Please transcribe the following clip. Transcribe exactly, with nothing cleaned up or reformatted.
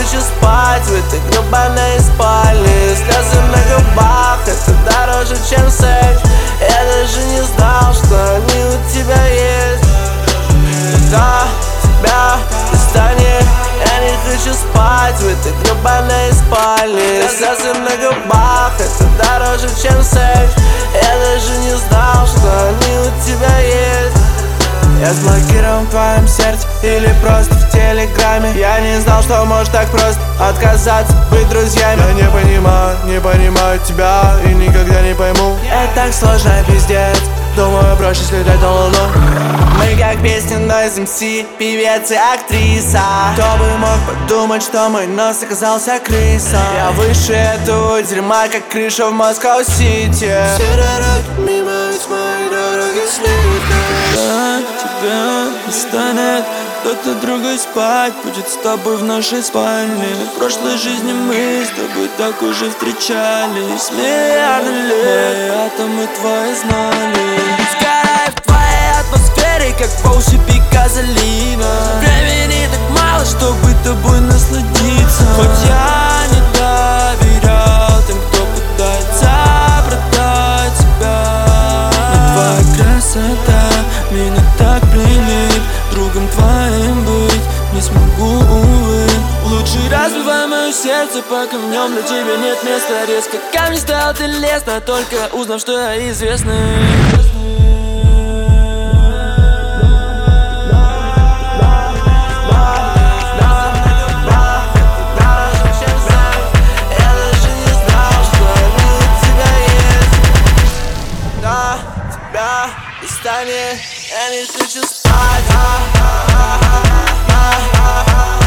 хочу спать в этой гребаной спальне. Слезы на губах, это дороже, чем секс. Я даже не знал, что они у тебя есть. Когда тебя достанет, я не хочу спать в этой гребаной спальне. Слезы на губах, это дороже, чем секс. Я даже не знал, что они у тебя есть. Я заблокирован в твоем сердце или просто в телеграме. Я не знал, что может так просто отказаться, быть друзьями. Я не понимаю, не понимаю тебя и никогда не пойму. Это так сложно, пиздец. Думаю, проще слетать на луну. Мы как песня Noise эм си, певец и актриса. Кто бы мог подумать, что мой нос оказался крысом. Я выше этого дерьма, как крыша в Москва-Сити. Все дороги мимо, ведь мои дороги слитые. Да, тебя не станет кто-то другой спать будет с тобой в нашей спальне. В прошлой жизни мы с тобой так уже встречались. Миллиарды лет мои атомы твои знали. Сгорай в твоей атмосфере, как Поуси Пикассолина. Времени так мало, чтобы тобой насладиться. Хоть я не доверял тем, кто пытается продать тебя, но твоя красота меня так пленит. Другом твоим быть не смогу, увы. Лучше разбивай мое сердце, пока в нем для тебя нет места. Резко камень стал ты лестно, только узнав, что я известный. Я не хочу спать.